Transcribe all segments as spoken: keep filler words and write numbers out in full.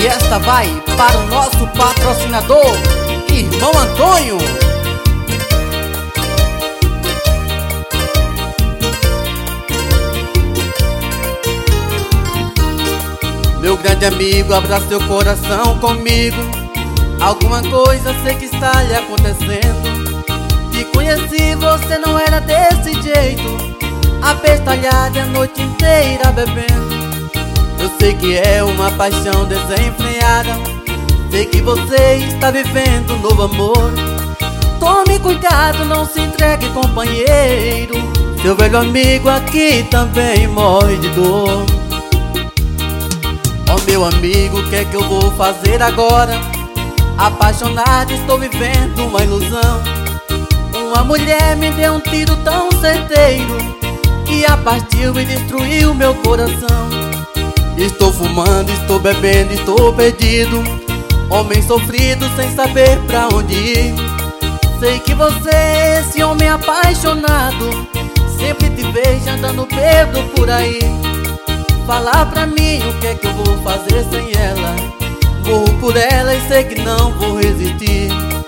E esta vai para o nosso patrocinador, Irmão Antônio. Meu grande amigo, abra seu coração comigo. Alguma coisa sei que está lhe acontecendo. Te conheci, você não era desse jeito, abestalhada a noite inteira bebendo. Eu sei que é uma paixão desenfreada, sei que você está vivendo um novo amor. Tome cuidado, não se entregue, companheiro. Seu velho amigo aqui também morre de dor. Ó meu amigo, o que é que eu vou fazer agora? Apaixonado, estou vivendo uma ilusão. Uma mulher me deu um tiro tão certeiro, que a partiu e destruiu meu coração. Estou fumando, estou bebendo, estou perdido, homem sofrido sem saber pra onde ir. Sei que você é esse homem apaixonado, sempre te vejo andando bêbado por aí. Fala pra mim o que é que eu vou fazer sem ela. Morro por ela e sei que não vou resistir.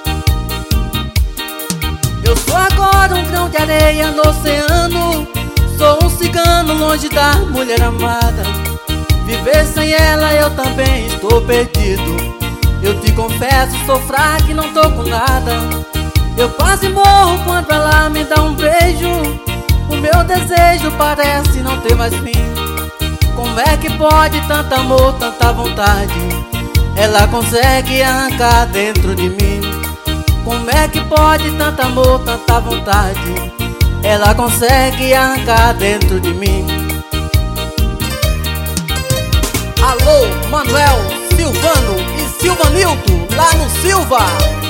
Eu sou agora um grão de areia no oceano, sou um cigano longe da mulher amada. Viver sem ela eu também estou perdido. Eu te confesso, sou fraco e não tô com nada. Eu quase morro quando ela me dá um beijo. O meu desejo parece não ter mais fim. Como é que pode tanto amor, tanta vontade? Ela consegue arrancar dentro de mim. Como é que pode tanto amor, tanta vontade? Ela consegue arrancar dentro de mim. Alô, Manuel, Silvano e Silvanilton, lá no Silva.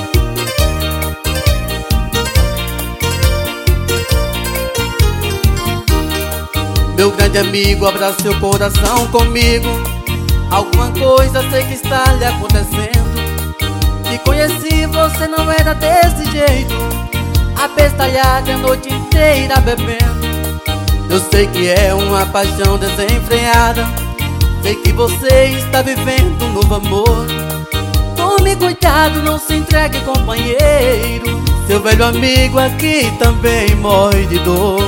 Meu grande amigo, abra seu coração comigo. Alguma coisa sei que está lhe acontecendo. Te conheci, você não era desse jeito, abestalhada a noite inteira bebendo. Eu sei que é uma paixão desenfreada, sei que você está vivendo um novo amor. Tome cuidado, não se entregue, companheiro. Seu velho amigo aqui também morre de dor.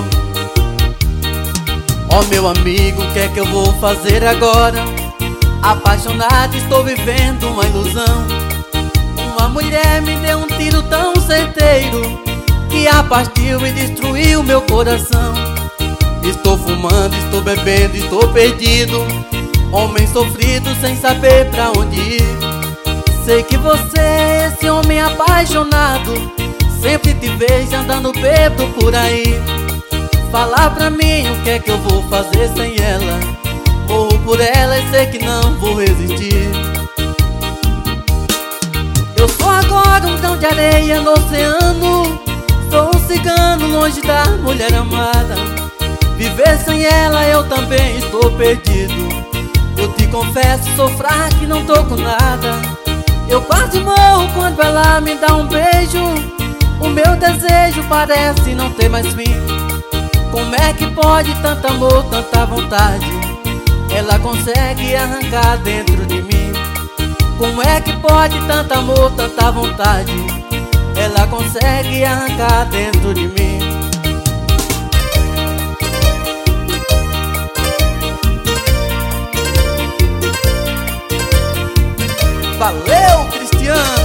Ó meu amigo, o que é que eu vou fazer agora? Apaixonado, estou vivendo uma ilusão. Uma mulher me deu um tiro tão certeiro, que a partiu e destruiu meu coração. Estou fumando, estou bebendo, estou perdido, homem sofrido sem saber pra onde ir. Sei que você é esse homem apaixonado, sempre te vejo andando bêbado por aí. Fala pra mim o que é que eu vou fazer sem ela. Morro por ela e sei que não vou resistir. Eu sou agora um grão de areia no oceano, sou um cigano longe da mulher amada. Viver sem ela eu também estou perdido. Eu te confesso, sou fraco e não tô com nada. Eu quase morro quando ela me dá um beijo. O meu desejo parece não ter mais fim. Como é que pode tanto amor, tanta vontade? Ela consegue arrancar dentro de mim. Como é que pode tanto amor, tanta vontade? Ela consegue arrancar dentro de mim. Valeu, Cristiano!